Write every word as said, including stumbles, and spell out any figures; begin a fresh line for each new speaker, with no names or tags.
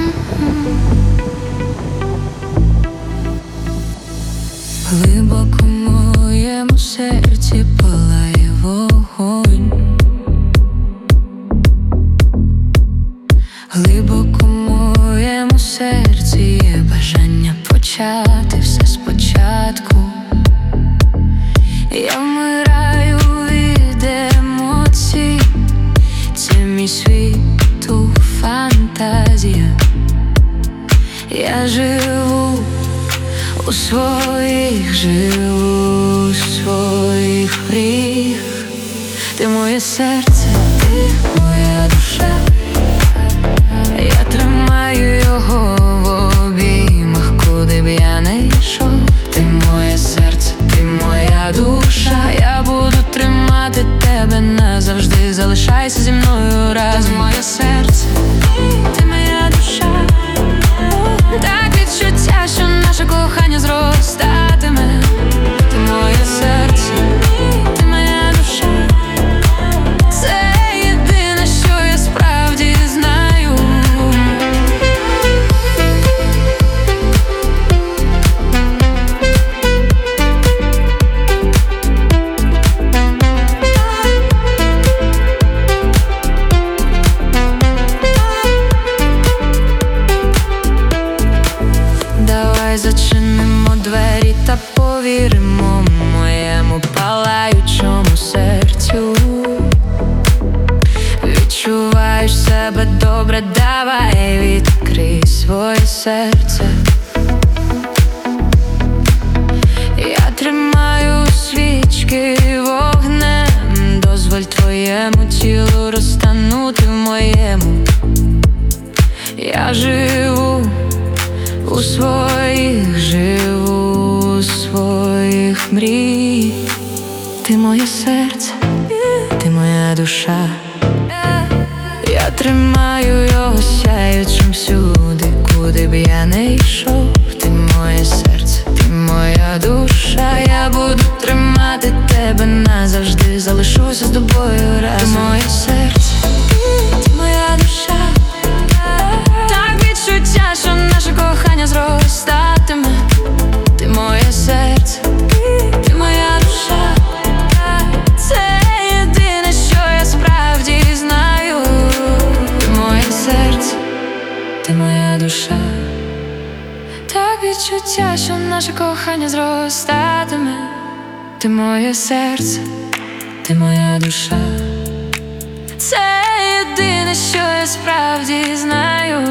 Глибоко в моєму серці палає вогонь. Глибоко в моєму серці є бажання почати все спочатку. Я вмираю від емоцій, це мій світ у фантазія. Я живу у своїх, живу у своїх мріях. Ти моє серце, ти моя душа. Я тримаю його в обіймах, куди б я не йшов. Ти моє серце, ти моя душа. Я буду тримати тебе назавжди. Залишайся зі мною разом. Моє серце, ти моя душа. Так відчуття, що наше кохання зростатиме. Ти моє серце, ти моя душа. Це єдине, що я справді знаю. Давай зачинимо двері та повіримо моєму палаючому серцю. Відчуваєш себе добре, давай відкрий своє серце. Я тримаю свічки вогнем, дозволь твоєму тілу розтанути в моєму. Я живу у своїх, живу у своїх мрій. Ти моє серце, ти моя душа. Я тримаю його сяючим всюди, куди б я не йшов. Ти моє серце, ти моя душа. Я буду тримати тебе назавжди. Залишуся з тобою разом. Ти моє серце, ти моя душа. Так відчуття, що наше кохання зростатиме. Ти моє серце, ти моя душа. Це єдине, що я справді знаю. Ти моє серце, ти моя душа. Так відчуття, що наше кохання зростатиме. Ти моє серце, ти моя душа. Це єдине, що я справді знаю.